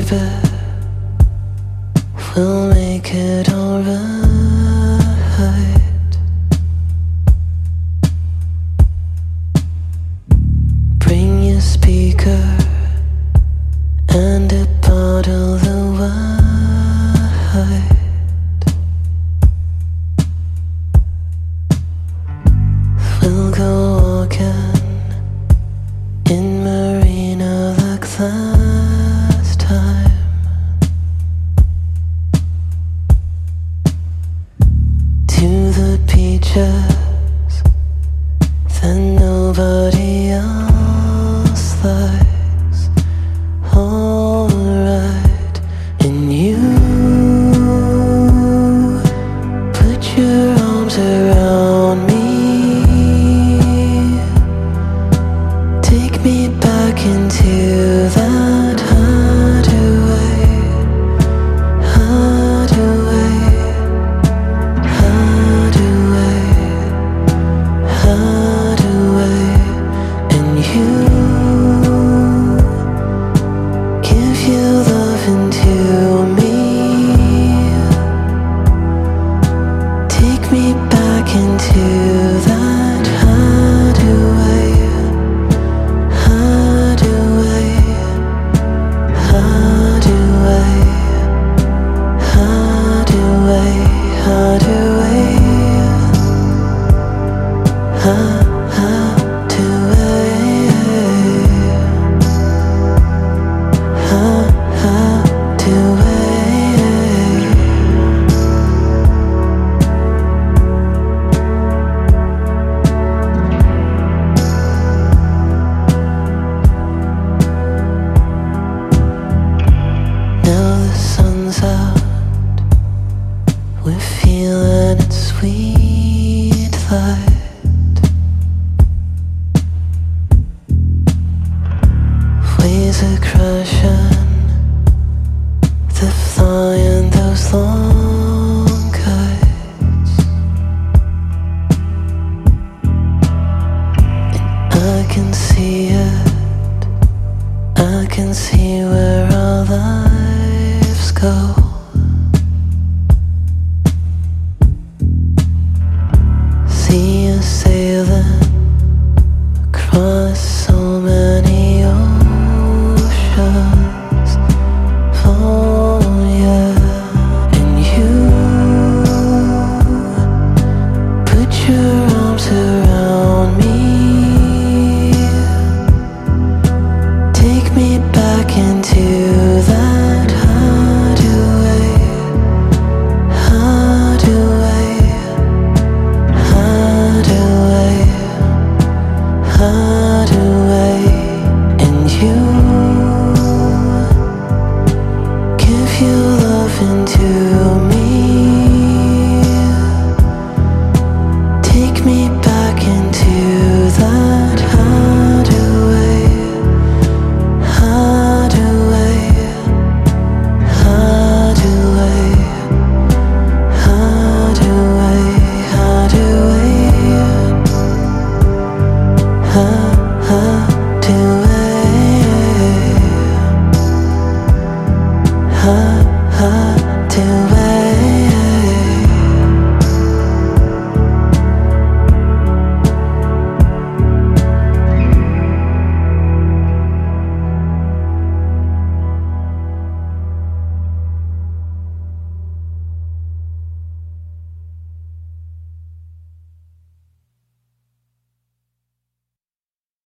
baby, we'll make it alright. Bring your speaker and a bottle of wine. We'll go walking in Marina like last time. To the beaches that nobody else likes. Alright, and you put your arms around me. Take me back into that hideaway, hideaway, hideaway, hideaway. And you give your loving to me. Take me back into that hideaway, hideaway, hideaway, hideaway, hideaway, hideaway. Now the sun's out, we're feeling its sweet light.